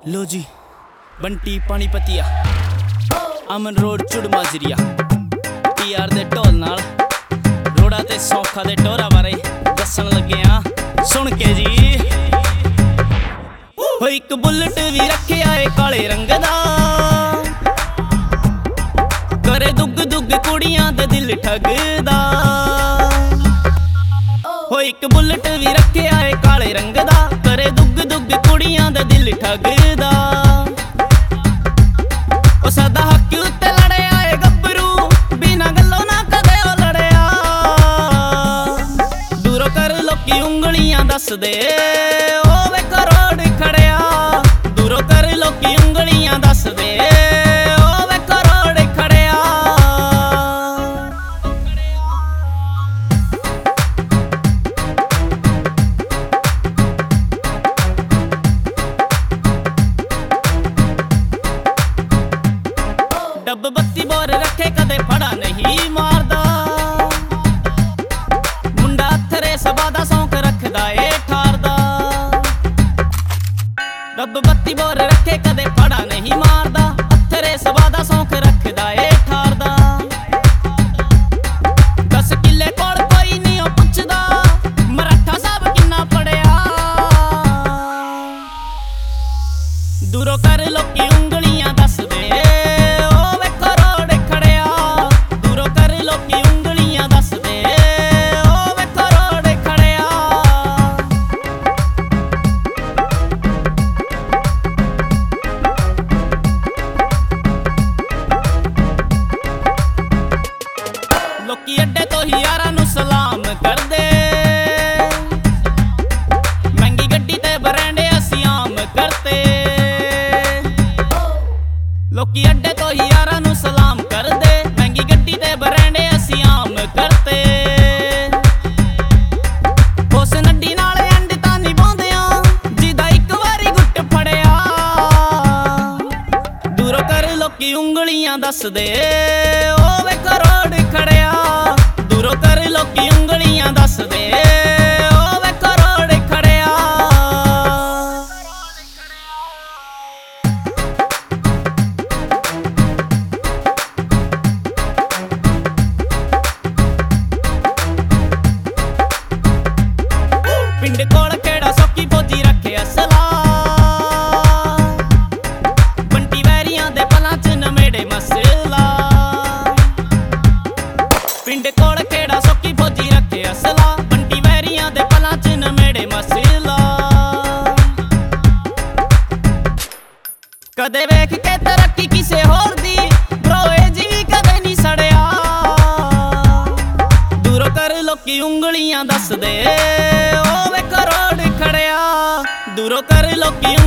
लो जी बंटी पानीपतिया अमन रोड चुड़ माजरिया TR दे ढोल नाल रोड़ा ते सौखा दे टोरा बारे दसन लगे आ सुन के जी। हो एक बुलेट भी रखिया है काले रंग दा, करे दुग दुग कुड़ियां दे दिल ठगदा। हो एक बुलेट भी रखिया है काले रंग दा, करे दुग दुग कुड़ियां दे दिल ठगदा। ओ सदा हक उत्ते लड़िया है गब्बरू, बिना गल्लों ना कदे ओ लड़िया। दूरों कर लोकी उंगलियां दस दे ओ वे करोड़ खड़िया। दूरों कर लोकी उंगलियां दस दे ओ वे करोड़ खड़िया। डब बत्ती बोर रखे कदे फड़ा नहीं मारदा, मुंडा थरे सबा दा सौंक रखदा ए ठारदा। डब बत्ती बोर रखे कदे फड़ा नहीं मारदा, थरे सबा दा सौंक रखदा ए ठारदा। 10 किले कोल कोई नहीं ओ पुछदा, मराठा साहब किन्ना पड़िया। दूरों कर लोकी उंगलियां दस दे लोकी अड्डे तो ही यारां नूं सलाम करदे, महंगी गड्डी ते बरैंडे असीं आम करते। लोकी अड्डे तो ही यारां नूं सलाम करदे, महंगी गड्डी ते बरैंडे असीं आम करते। उस नड्डी नाल एंड तां निभाउंदे आ जिदा इक वारी गुੱਟ फड़िया। दूरों कर लोकी उंगलियां दस दे ओ वे करोड़ खड़िया। दूरों कर लोकी उंगलियां दस दे ओ वे करोड़ खड़िया। पिंड कोल केड़ा सौकी फौजी रखे असला, बंटी वैरियां दे पलां च नमेड़े मसला। पिंड कोल केड़ा सौकी फौजी रखे असला, बंटी वैरियां दे पलां च नमेड़े मसला। कदे वेख के तरक्की किसे होर दी, ब्रोए जी भी कदे नहीं सड़िया। दूरों कर लोकी उंगलियां दस दे ओ वे करोड़ खड़िया। दूरों कर लोकी